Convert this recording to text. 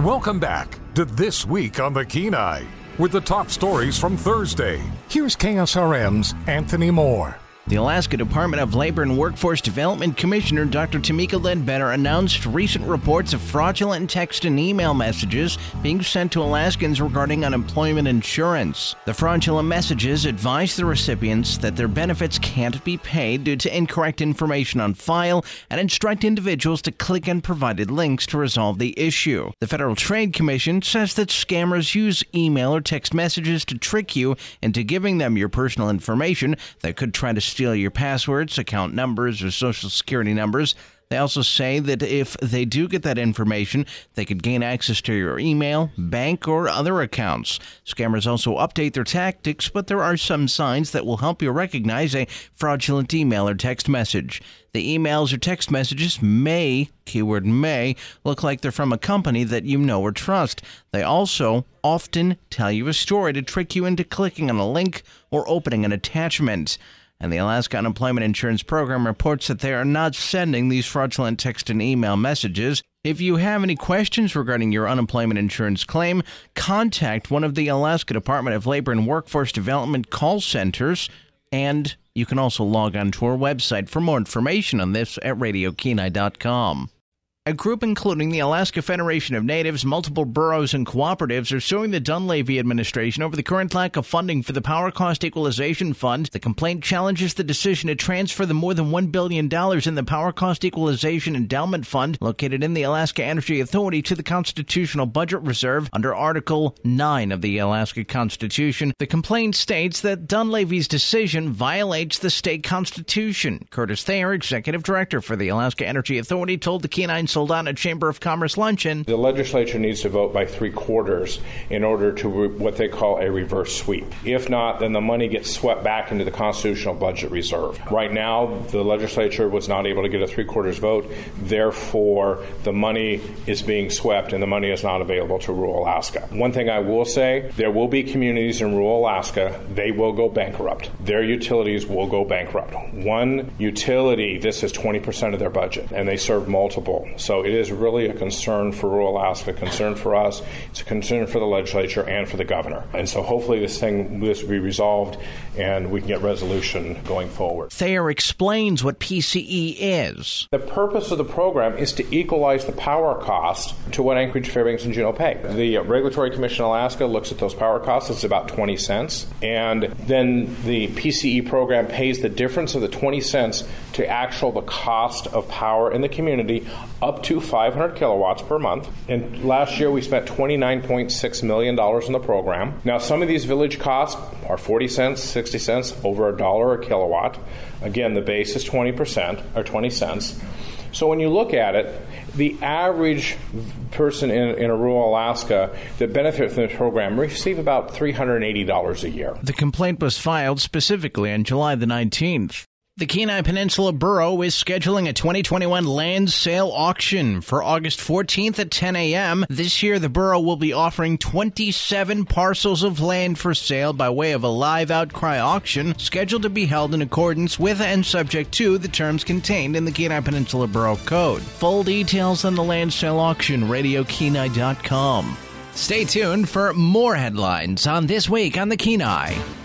Welcome back to This Week on the Kenai with the top stories from Thursday. Here's KSRM's Anthony Moore. The Alaska Department of Labor and Workforce Development Commissioner Dr. Tamika Ledbetter announced recent reports of fraudulent text and email messages being sent to Alaskans regarding unemployment insurance. The fraudulent messages advise the recipients that their benefits can't be paid due to incorrect information on file and instruct individuals to click on provided links to resolve the issue. The Federal Trade Commission says that scammers use email or text messages to trick you into giving them your personal information that could try to steal your passwords, account numbers, or social security numbers. They also say that if they do get that information, they could gain access to your email, bank, or other accounts. Scammers also update their tactics, but there are some signs that will help you recognize a fraudulent email or text message. The emails or text messages may, keyword may, look like they're from a company that you know or trust. They also often tell you a story to trick you into clicking on a link or opening an attachment. And the Alaska Unemployment Insurance Program reports that they are not sending these fraudulent text and email messages. If you have any questions regarding your unemployment insurance claim, contact one of the Alaska Department of Labor and Workforce Development call centers, and you can also log on to our website for more information on this at RadioKenai.com. A group including the Alaska Federation of Natives, multiple boroughs, and cooperatives are suing the Dunleavy administration over the current lack of funding for the Power Cost Equalization Fund. The complaint challenges the decision to transfer the more than $1 billion in the Power Cost Equalization Endowment Fund, located in the Alaska Energy Authority, to the Constitutional Budget Reserve under Article 9 of the Alaska Constitution. The complaint states that Dunleavy's decision violates the state constitution. Curtis Thayer, executive director for the Alaska Energy Authority, told the Kenai Soldana Chamber of Commerce luncheon. The legislature needs to vote by 3/4 in order to what they call a reverse sweep. If not, then the money gets swept back into the Constitutional Budget Reserve. Right now, the legislature was not able to get a 3/4 vote. Therefore, the money is being swept and the money is not available to rural Alaska. One thing I will say, there will be communities in rural Alaska, they will go bankrupt. Their utilities will go bankrupt. One utility, this is 20% of their budget, and they serve multiple. So it is really a concern for rural Alaska, a concern for us, it's a concern for the legislature and for the governor. And so hopefully this will be resolved and we can get resolution going forward. Thayer explains what PCE is. The purpose of the program is to equalize the power cost to what Anchorage, Fairbanks, and Juneau pay. The Regulatory Commission of Alaska looks at those power costs. It's about 20 cents. And then the PCE program pays the difference of the 20 cents to the cost of power in the community up to 500 kilowatts per month. And last year we spent $29.6 million in the program. Now some of these village costs are 40 cents, 60 cents, over $1 a kilowatt. Again, the base is 20% or 20 cents. So when you look at it, the average person in a rural Alaska that benefit from the program receive about $380 a year. The complaint was filed specifically on July the 19th. The Kenai Peninsula Borough is scheduling a 2021 land sale auction for August 14th at 10 a.m. This year, the borough will be offering 27 parcels of land for sale by way of a live outcry auction scheduled to be held in accordance with and subject to the terms contained in the Kenai Peninsula Borough Code. Full details on the land sale auction, RadioKenai.com. Stay tuned for more headlines on This Week on the Kenai.